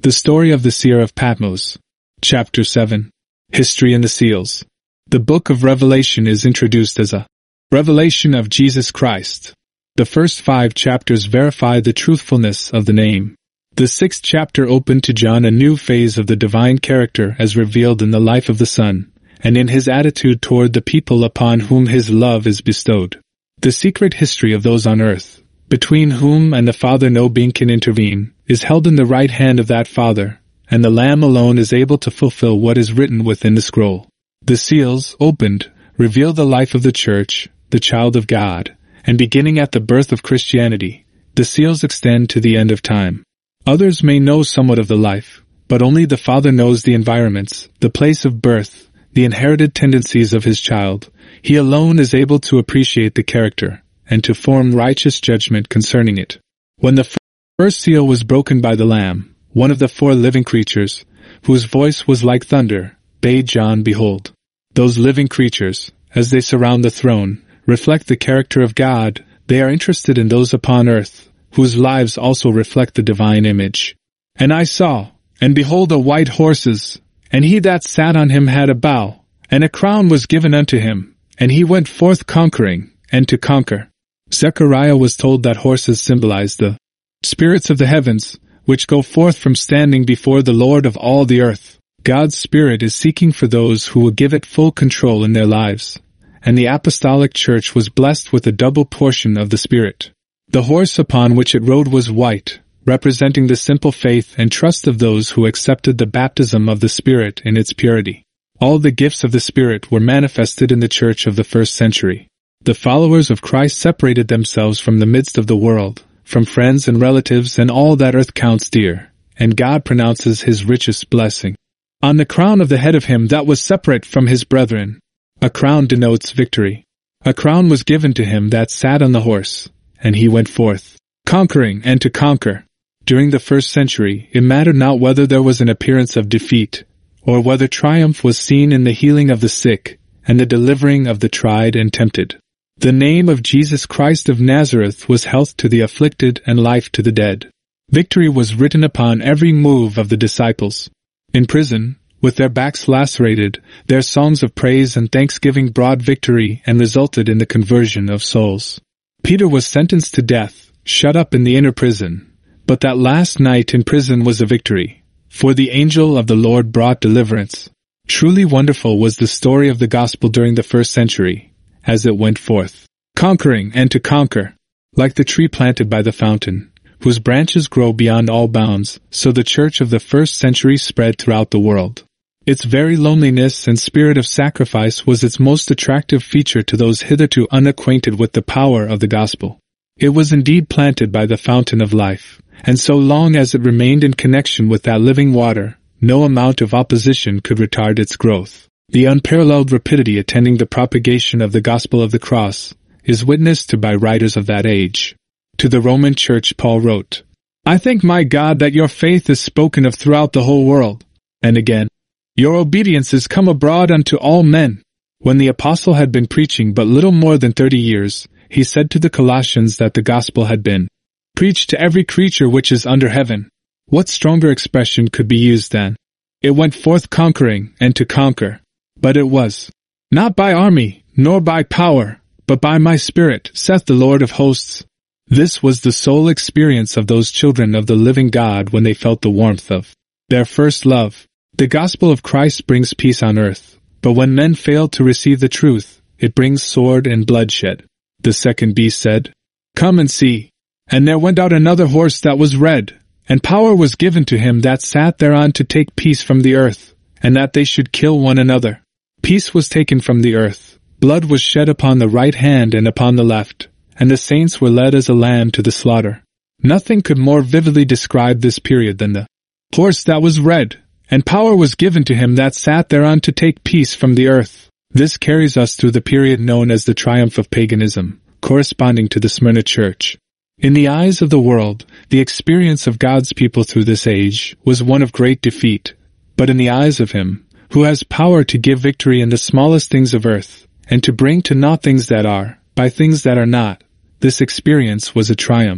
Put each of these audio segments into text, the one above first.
The Story of the Seer of Patmos. Chapter 7. History and the Seals. The Book of Revelation is introduced as a revelation of Jesus Christ. The first 5 chapters verify the truthfulness of the name. The 6th chapter opened to John a new phase of the divine character as revealed in the life of the Son, and in his attitude toward the people upon whom his love is bestowed. The secret history of those on earth, between whom and the Father no being can intervene, is held in the right hand of that Father, and the Lamb alone is able to fulfill what is written within the scroll. The seals, opened, reveal the life of the Church, the child of God, and beginning at the birth of Christianity, the seals extend to the end of time. Others may know somewhat of the life, but only the Father knows the environments, the place of birth, the inherited tendencies of his child. He alone is able to appreciate the character, and to form righteous judgment concerning it. When the first seal was broken by the Lamb, one of the 4 living creatures, whose voice was like thunder, bade John behold. Those living creatures, as they surround the throne, reflect the character of God. They are interested in those upon earth, whose lives also reflect the divine image. And I saw, and behold, a white horses, and he that sat on him had a bow, and a crown was given unto him, and he went forth conquering, and to conquer. Zechariah was told that horses symbolize the spirits of the heavens, which go forth from standing before the Lord of all the earth. God's Spirit is seeking for those who will give it full control in their lives, and the apostolic church was blessed with a double portion of the Spirit. The horse upon which it rode was white, representing the simple faith and trust of those who accepted the baptism of the Spirit in its purity. All the gifts of the Spirit were manifested in the church of the first century. The followers of Christ separated themselves from the midst of the world, from friends and relatives and all that earth counts dear, and God pronounces his richest blessing on the crown of the head of him that was separate from his brethren. A crown denotes victory. A crown was given to him that sat on the horse, and he went forth, conquering and to conquer. During the first century, it mattered not whether there was an appearance of defeat, or whether triumph was seen in the healing of the sick, and the delivering of the tried and tempted. The name of Jesus Christ of Nazareth was health to the afflicted and life to the dead. Victory was written upon every move of the disciples. In prison, with their backs lacerated, their songs of praise and thanksgiving brought victory and resulted in the conversion of souls. Peter was sentenced to death, shut up in the inner prison, but that last night in prison was a victory, for the angel of the Lord brought deliverance. Truly wonderful was the story of the gospel during the first century, as it went forth, conquering and to conquer. Like the tree planted by the fountain, whose branches grow beyond all bounds, so the church of the first century spread throughout the world. Its very loneliness and spirit of sacrifice was its most attractive feature to those hitherto unacquainted with the power of the gospel. It was indeed planted by the fountain of life, and so long as it remained in connection with that living water, no amount of opposition could retard its growth. The unparalleled rapidity attending the propagation of the gospel of the cross is witnessed to by writers of that age. To the Roman Church Paul wrote, "I thank my God that your faith is spoken of throughout the whole world." And again, "Your obedience is come abroad unto all men." When the apostle had been preaching but little more than 30 years, he said to the Colossians that the gospel had been preached to every creature which is under heaven. What stronger expression could be used than, "It went forth conquering and to conquer." But it was not by army, nor by power, but by my Spirit, saith the Lord of hosts. This was the sole experience of those children of the living God when they felt the warmth of their first love. The gospel of Christ brings peace on earth, but when men fail to receive the truth, it brings sword and bloodshed. The second beast said, "Come and see." And there went out another horse that was red, and power was given to him that sat thereon to take peace from the earth, and that they should kill one another. Peace was taken from the earth, blood was shed upon the right hand and upon the left, and the saints were led as a lamb to the slaughter. Nothing could more vividly describe this period than the horse that was red, and power was given to him that sat thereon to take peace from the earth. This carries us through the period known as the triumph of paganism, corresponding to the Smyrna church. In the eyes of the world, the experience of God's people through this age was one of great defeat, but in the eyes of him, who has power to give victory in the smallest things of earth, and to bring to naught things that are, by things that are not, this experience was a triumph.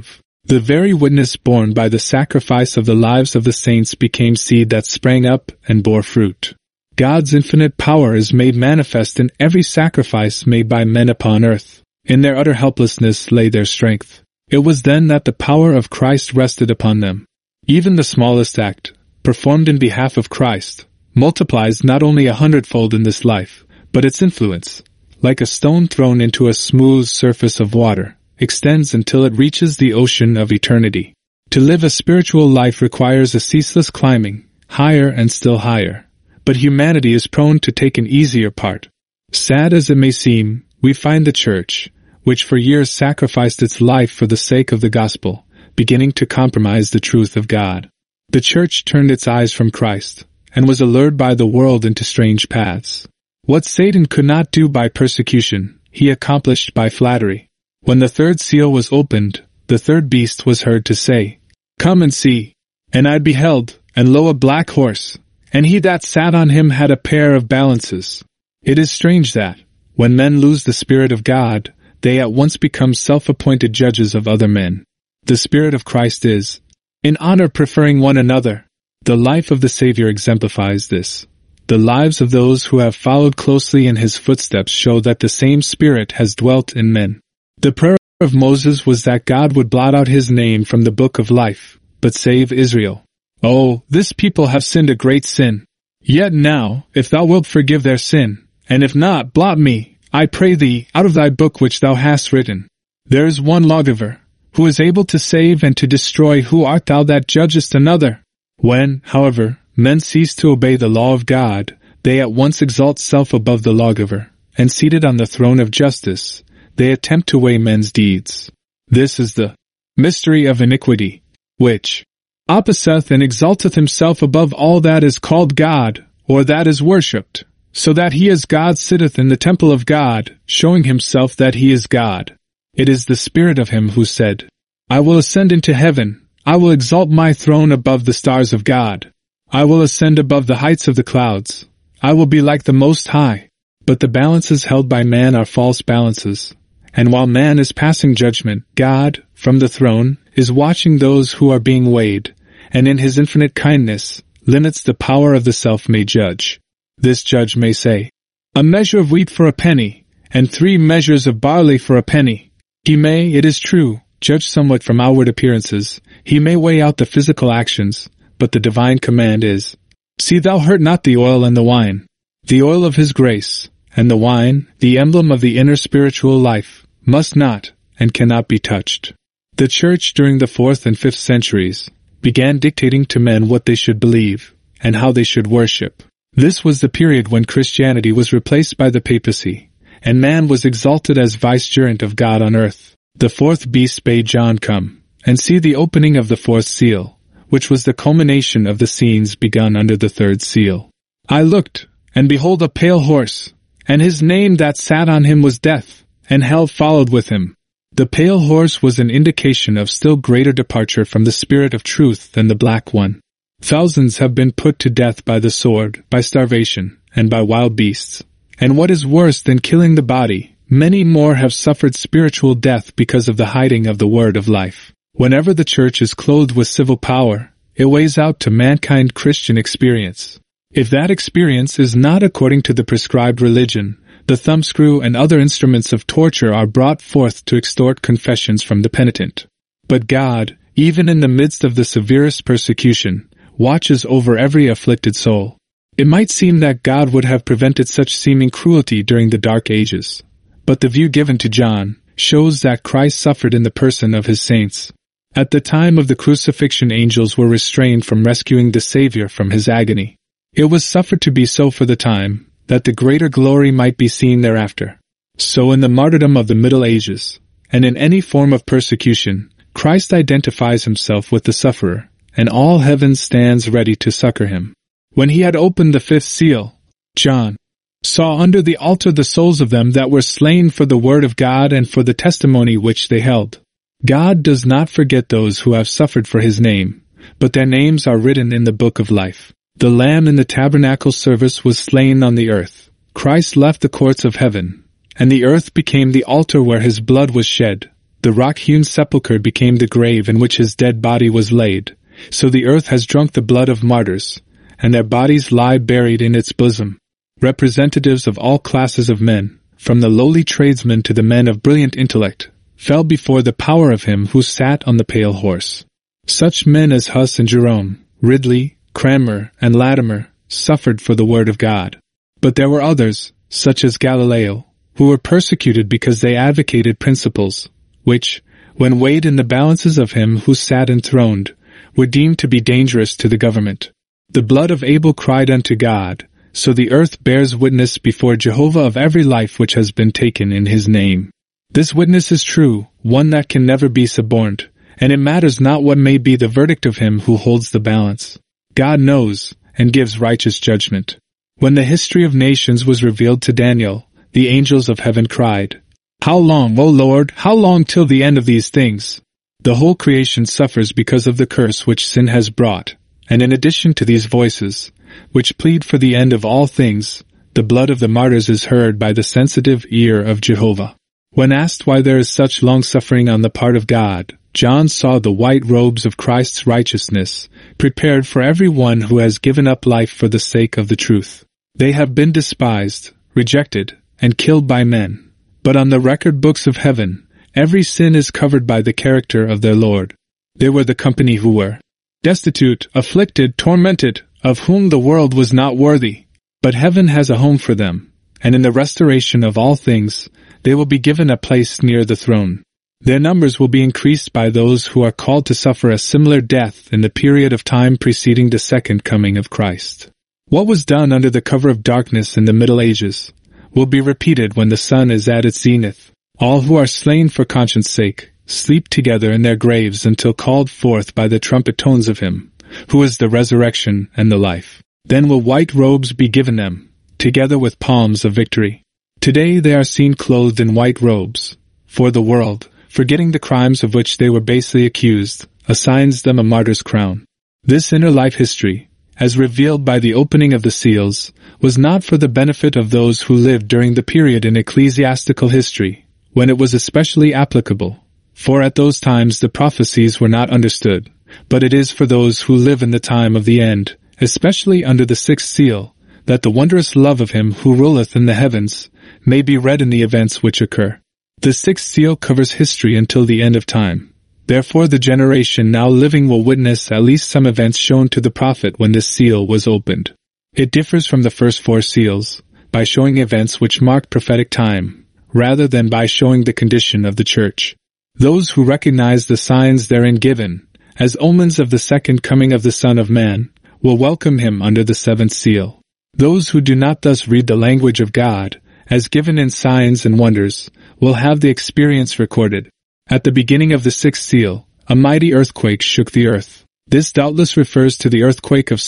The very witness borne by the sacrifice of the lives of the saints became seed that sprang up and bore fruit. God's infinite power is made manifest in every sacrifice made by men upon earth. In their utter helplessness lay their strength. It was then that the power of Christ rested upon them. Even the smallest act, performed in behalf of Christ, multiplies not only 100-fold in this life, but its influence, like a stone thrown into a smooth surface of water, extends until it reaches the ocean of eternity. To live a spiritual life requires a ceaseless climbing, higher and still higher. But humanity is prone to take an easier part. Sad as it may seem, we find the Church, which for years sacrificed its life for the sake of the gospel, beginning to compromise the truth of God. The Church turned its eyes from Christ, and was allured by the world into strange paths. What Satan could not do by persecution, he accomplished by flattery. When the third seal was opened, the third beast was heard to say, "Come and see." And I beheld, and lo, a black horse, and he that sat on him had a pair of balances. It is strange that, when men lose the Spirit of God, they at once become self-appointed judges of other men. The Spirit of Christ is, in honor preferring one another. The life of the Savior exemplifies this. The lives of those who have followed closely in his footsteps show that the same Spirit has dwelt in men. The prayer of Moses was that God would blot out his name from the book of life, but save Israel. Oh, this people have sinned a great sin. Yet now, if thou wilt forgive their sin, and if not, blot me, I pray thee, out of thy book which thou hast written. There is one lawgiver, who is able to save and to destroy. Who art thou that judgest another? When, however, men cease to obey the law of God, they at once exalt self above the lawgiver, and seated on the throne of justice, they attempt to weigh men's deeds. This is the mystery of iniquity, which opposeth and exalteth himself above all that is called God, or that is worshipped, so that he as God sitteth in the temple of God, showing himself that he is God. It is the spirit of him who said, I will ascend into heaven, I will exalt my throne above the stars of God. I will ascend above the heights of the clouds. I will be like the Most High. But the balances held by man are false balances. And while man is passing judgment, God, from the throne, is watching those who are being weighed, and in his infinite kindness, limits the power of the self-made judge. This judge may say, a measure of wheat for a penny, and 3 measures of barley for a penny. He may, it is true, judge somewhat from outward appearances. He may weigh out the physical actions, but the divine command is, see thou hurt not the oil and the wine. The oil of his grace, and the wine, the emblem of the inner spiritual life, must not, and cannot be touched. The Church during the 4th and 5th centuries began dictating to men what they should believe, and how they should worship. This was the period when Christianity was replaced by the papacy, and man was exalted as vicegerent of God on earth. The 4th beast bade John come, and see the opening of the 4th seal, which was the culmination of the scenes begun under the 3rd seal. I looked, and behold a pale horse, and his name that sat on him was Death, and hell followed with him. The pale horse was an indication of still greater departure from the spirit of truth than the black one. Thousands have been put to death by the sword, by starvation, and by wild beasts. And what is worse than killing the body, many more have suffered spiritual death because of the hiding of the word of life. Whenever the Church is clothed with civil power, it weighs out to mankind Christian experience. If that experience is not according to the prescribed religion, the thumbscrew and other instruments of torture are brought forth to extort confessions from the penitent. But God, even in the midst of the severest persecution, watches over every afflicted soul. It might seem that God would have prevented such seeming cruelty during the Dark Ages, but the view given to John shows that Christ suffered in the person of his saints. At the time of the crucifixion, angels were restrained from rescuing the Savior from his agony. It was suffered to be so for the time, that the greater glory might be seen thereafter. So in the martyrdom of the Middle Ages, and in any form of persecution, Christ identifies himself with the sufferer, and all heaven stands ready to succor him. When he had opened the 5th seal, John saw under the altar the souls of them that were slain for the word of God and for the testimony which they held. God does not forget those who have suffered for his name, but their names are written in the book of life. The Lamb in the tabernacle service was slain on the earth. Christ left the courts of heaven, and the earth became the altar where his blood was shed. The rock-hewn sepulchre became the grave in which his dead body was laid, so the earth has drunk the blood of martyrs, and their bodies lie buried in its bosom. Representatives of all classes of men, from the lowly tradesmen to the men of brilliant intellect, fell before the power of him who sat on the pale horse. Such men as Huss and Jerome, Ridley, Cranmer, and Latimer, suffered for the word of God. But there were others, such as Galileo, who were persecuted because they advocated principles, which, when weighed in the balances of him who sat enthroned, were deemed to be dangerous to the government. The blood of Abel cried unto God, so the earth bears witness before Jehovah of every life which has been taken in his name. This witness is true, one that can never be suborned, and it matters not what may be the verdict of him who holds the balance. God knows, and gives righteous judgment. When the history of nations was revealed to Daniel, the angels of heaven cried, How long, O Lord, how long till the end of these things? The whole creation suffers because of the curse which sin has brought, and in addition to these voices, which plead for the end of all things, the blood of the martyrs is heard by the sensitive ear of Jehovah. When asked why there is such long-suffering on the part of God, John saw the white robes of Christ's righteousness, prepared for every one who has given up life for the sake of the truth. They have been despised, rejected, and killed by men, but on the record books of heaven, every sin is covered by the character of their Lord. They were the company who were destitute, afflicted, tormented, of whom the world was not worthy. But heaven has a home for them, and in the restoration of all things, they will be given a place near the throne. Their numbers will be increased by those who are called to suffer a similar death in the period of time preceding the second coming of Christ. What was done under the cover of darkness in the Middle Ages will be repeated when the sun is at its zenith. All who are slain for conscience' sake sleep together in their graves until called forth by the trumpet tones of him, who is the resurrection and the life. Then will white robes be given them, together with palms of victory. Today they are seen clothed in white robes, for the world, forgetting the crimes of which they were basely accused, assigns them a martyr's crown. This inner life history, as revealed by the opening of the seals, was not for the benefit of those who lived during the period in ecclesiastical history, when it was especially applicable, for at those times the prophecies were not understood, but it is for those who live in the time of the end, especially under the sixth seal, that the wondrous love of him who ruleth in the heavens may be read in the events which occur. The sixth seal covers history until the end of time. Therefore the generation now living will witness at least some events shown to the prophet when this seal was opened. It differs from the first four seals, by showing events which mark prophetic time, rather than by showing the condition of the church. Those who recognize the signs therein given, as omens of the second coming of the Son of Man, will welcome him under the seventh seal. Those who do not thus read the language of God, as given in signs and wonders, will have the experience recorded. At the beginning of the sixth seal, a mighty earthquake shook the earth. This doubtless refers to the earthquake of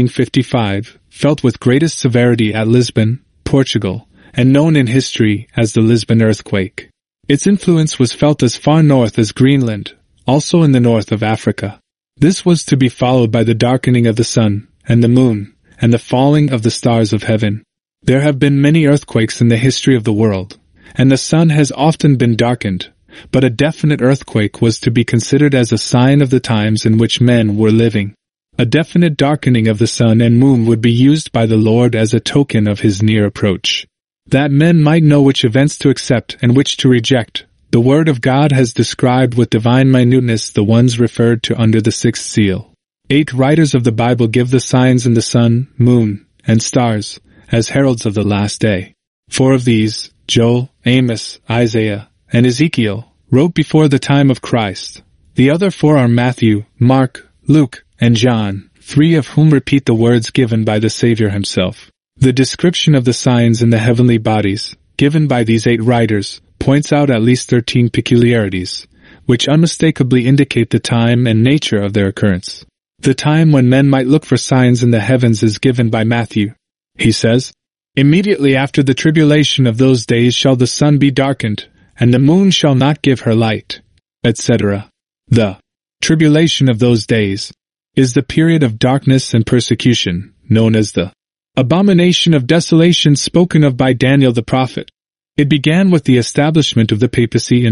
1755, felt with greatest severity at Lisbon, Portugal, and known in history as the Lisbon earthquake. Its influence was felt as far north as Greenland, also in the north of Africa. This was to be followed by the darkening of the sun and the moon, and the falling of the stars of heaven. There have been many earthquakes in the history of the world, and the sun has often been darkened, but a definite earthquake was to be considered as a sign of the times in which men were living. A definite darkening of the sun and moon would be used by the Lord as a token of his near approach. That men might know which events to accept and which to reject, the Word of God has described with divine minuteness the ones referred to under the sixth seal. 8 writers of the Bible give the signs in the sun, moon, and stars, as heralds of the last day. 4 of these, Joel, Amos, Isaiah, and Ezekiel, wrote before the time of Christ. The other 4 are Matthew, Mark, Luke, and John, 3 of whom repeat the words given by the Savior himself. The description of the signs in the heavenly bodies, given by these 8 writers, points out at least 13 peculiarities, which unmistakably indicate the time and nature of their occurrence. The time when men might look for signs in the heavens is given by Matthew. He says, "Immediately after the tribulation of those days shall the sun be darkened, and the moon shall not give her light," etc. The tribulation of those days is the period of darkness and persecution, known as the abomination of desolation spoken of by Daniel the prophet. It began with the establishment of the papacy in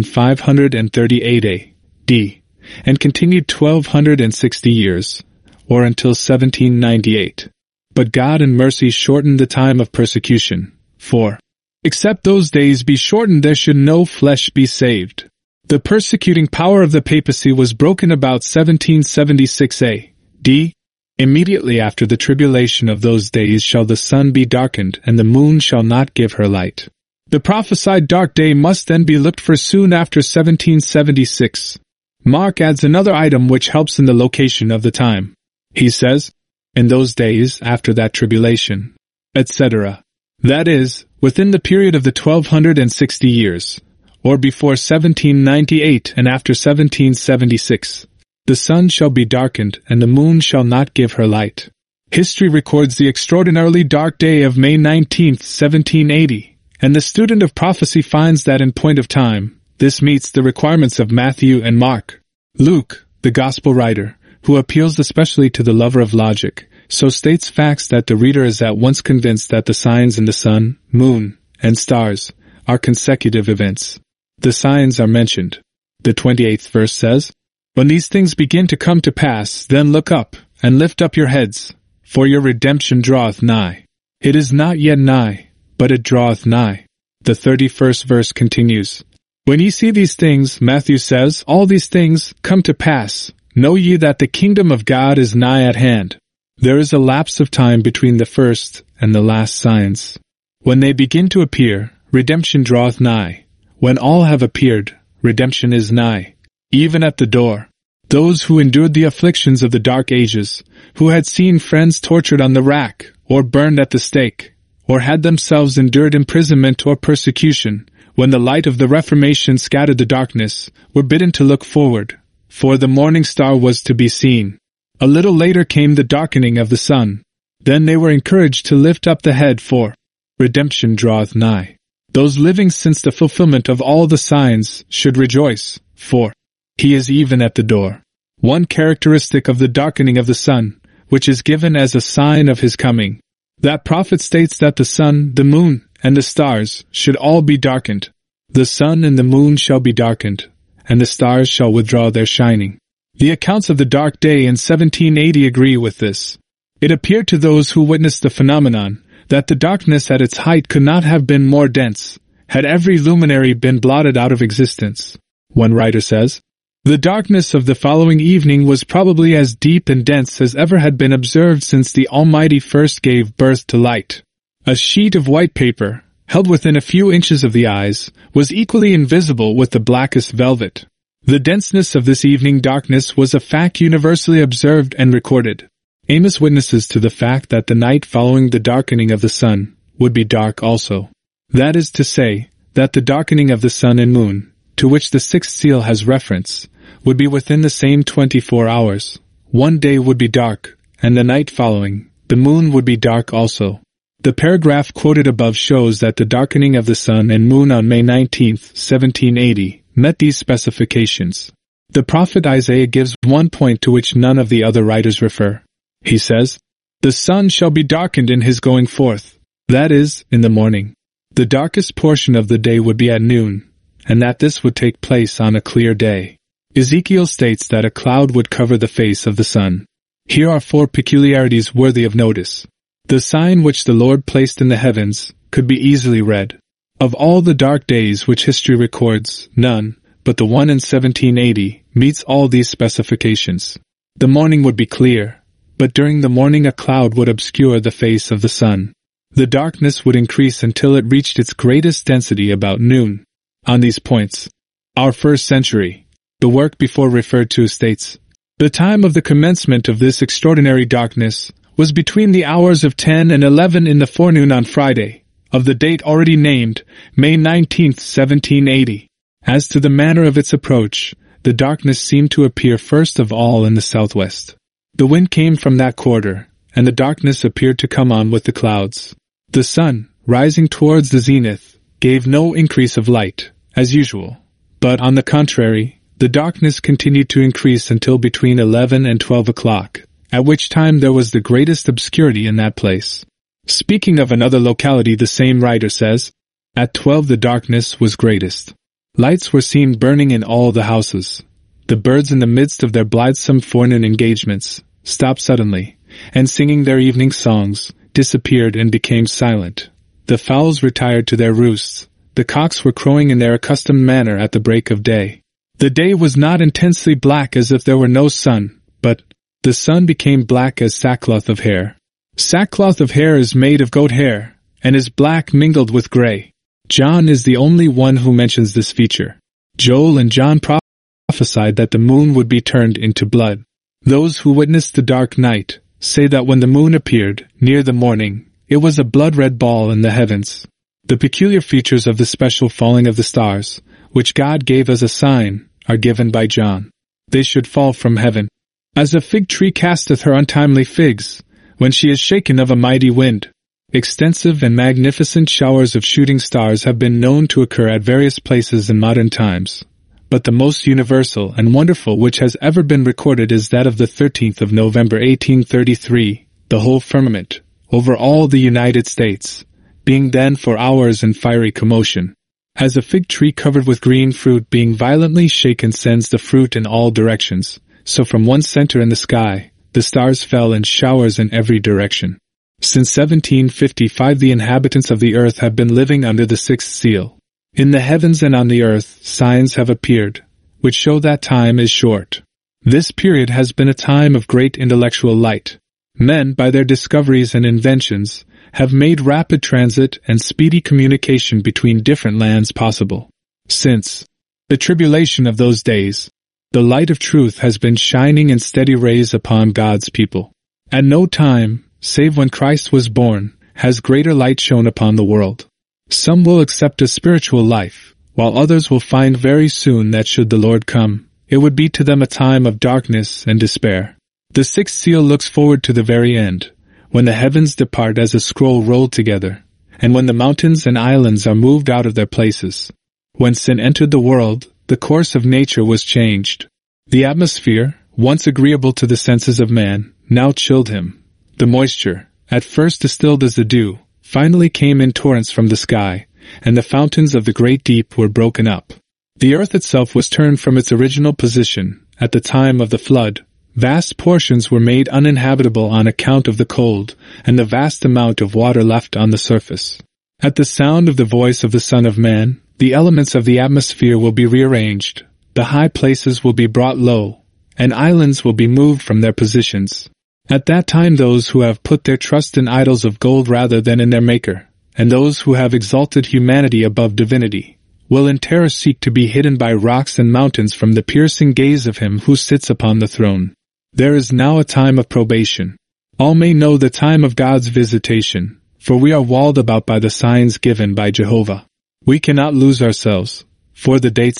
538 A.D., and continued 1260 years, or until 1798. But God in mercy shortened the time of persecution, for, except those days be shortened, there should no flesh be saved. The persecuting power of the papacy was broken about 1776 A.D. Immediately after the tribulation of those days shall the sun be darkened, and the moon shall not give her light. The prophesied dark day must then be looked for soon after 1776. Mark adds another item which helps in the location of the time. He says, in those days after that tribulation, etc. That is, within the period of the 1260 years, or before 1798 and after 1776, the sun shall be darkened and the moon shall not give her light. History records the extraordinarily dark day of May 19, 1780, and the student of prophecy finds that in point of time, this meets the requirements of Matthew and Mark. Luke, the gospel writer, who appeals especially to the lover of logic, so states facts that the reader is at once convinced that the signs in the sun, moon, and stars are consecutive events. The signs are mentioned. The 28th verse says, when these things begin to come to pass, then look up, and lift up your heads, for your redemption draweth nigh. It is not yet nigh, but it draweth nigh. The 31st verse continues, when ye see these things, Matthew says, all these things come to pass, know ye that the kingdom of God is nigh at hand. There is a lapse of time between the first and the last signs. When they begin to appear, redemption draweth nigh. When all have appeared, redemption is nigh, even at the door. Those who endured the afflictions of the dark ages, who had seen friends tortured on the rack, or burned at the stake, or had themselves endured imprisonment or persecution, when the light of the Reformation scattered the darkness, were bidden to look forward, for the morning star was to be seen. A little later came the darkening of the sun. Then they were encouraged to lift up the head, for redemption draweth nigh. Those living since the fulfillment of all the signs should rejoice, for he is even at the door. One characteristic of the darkening of the sun, which is given as a sign of his coming, that prophet states that the sun, the moon, and the stars should all be darkened. The sun and the moon shall be darkened, and the stars shall withdraw their shining. The accounts of the dark day in 1780 agree with this. It appeared to those who witnessed the phenomenon that the darkness at its height could not have been more dense, had every luminary been blotted out of existence. One writer says, the darkness of the following evening was probably as deep and dense as ever had been observed since the Almighty first gave birth to light. A sheet of white paper, held within a few inches of the eyes, was equally invisible with the blackest velvet. The denseness of this evening darkness was a fact universally observed and recorded. Amos witnesses to the fact that the night following the darkening of the sun would be dark also. That is to say, that the darkening of the sun and moon, to which the sixth seal has reference, would be within the same 24 hours. One day would be dark, and the night following, the moon would be dark also. The paragraph quoted above shows that the darkening of the sun and moon on May 19, 1780, met these specifications. The prophet Isaiah gives one point to which none of the other writers refer. He says, the sun shall be darkened in his going forth, that is, in the morning. The darkest portion of the day would be at noon, and that this would take place on a clear day. Ezekiel states that a cloud would cover the face of the sun. Here are 4 peculiarities worthy of notice. The sign which the Lord placed in the heavens could be easily read. Of all the dark days which history records, none, but the one in 1780, meets all these specifications. The morning would be clear, but during the morning a cloud would obscure the face of the sun. The darkness would increase until it reached its greatest density about noon. On these points, our first century, the work before referred to states, the time of the commencement of this extraordinary darkness was between the hours of 10 and 11 in the forenoon on Friday, of the date already named, May 19, 1780. As to the manner of its approach, the darkness seemed to appear first of all in the southwest. The wind came from that quarter, and the darkness appeared to come on with the clouds. The sun, rising towards the zenith, gave no increase of light, as usual, but on the contrary, the darkness continued to increase until between 11 and 12 o'clock, at which time there was the greatest obscurity in that place. Speaking of another locality, the same writer says, At 12 the darkness was greatest. Lights were seen burning in all the houses. The birds in the midst of their blithesome forenoon engagements stopped suddenly, and singing their evening songs, disappeared and became silent. The fowls retired to their roosts. The cocks were crowing in their accustomed manner at the break of day. The day was not intensely black as if there were no sun, but the sun became black as sackcloth of hair. Sackcloth of hair is made of goat hair, and is black mingled with gray. John is the only one who mentions this feature. Joel and John prophesied that the moon would be turned into blood. Those who witnessed the dark night say that when the moon appeared, near the morning, it was a blood-red ball in the heavens. The peculiar features of the special falling of the stars, which God gave as a sign, are given by John. They should fall from heaven. As a fig tree casteth her untimely figs, when she is shaken of a mighty wind. Extensive and magnificent showers of shooting stars have been known to occur at various places in modern times, but the most universal and wonderful which has ever been recorded is that of the 13th of November 1833, the whole firmament, over all the United States, being then for hours in fiery commotion. As a fig tree covered with green fruit being violently shaken sends the fruit in all directions, so from one center in the sky, the stars fell in showers in every direction. Since 1755 the inhabitants of the earth have been living under the sixth seal. In the heavens and on the earth signs have appeared, which show that time is short. This period has been a time of great intellectual light. Men, by their discoveries and inventions, have made rapid transit and speedy communication between different lands possible. Since the tribulation of those days, the light of truth has been shining in steady rays upon God's people. At no time, save when Christ was born, has greater light shone upon the world. Some will accept a spiritual life, while others will find very soon that should the Lord come, it would be to them a time of darkness and despair. The sixth seal looks forward to the very end, when the heavens depart as a scroll rolled together, and when the mountains and islands are moved out of their places. When sin entered the world, the course of nature was changed. The atmosphere, once agreeable to the senses of man, now chilled him. The moisture, at first distilled as the dew, finally came in torrents from the sky, and the fountains of the great deep were broken up. The earth itself was turned from its original position. At the time of the flood, vast portions were made uninhabitable on account of the cold, and the vast amount of water left on the surface. At the sound of the voice of the Son of Man, the elements of the atmosphere will be rearranged, the high places will be brought low, and islands will be moved from their positions. At that time those who have put their trust in idols of gold rather than in their Maker, and those who have exalted humanity above divinity, will in terror seek to be hidden by rocks and mountains from the piercing gaze of him who sits upon the throne. There is now a time of probation. All may know the time of God's visitation, for we are walled about by the signs given by Jehovah. We cannot lose ourselves, for the dates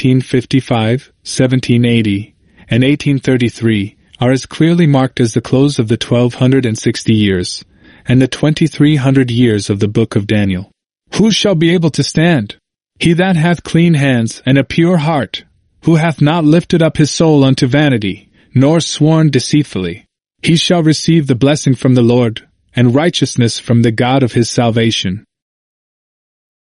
1755, 1780, and 1833 are as clearly marked as the close of the 1260 years, and the 2300 years of the book of Daniel. Who shall be able to stand? He that hath clean hands and a pure heart, who hath not lifted up his soul unto vanity, nor sworn deceitfully. He shall receive the blessing from the Lord, and righteousness from the God of his salvation.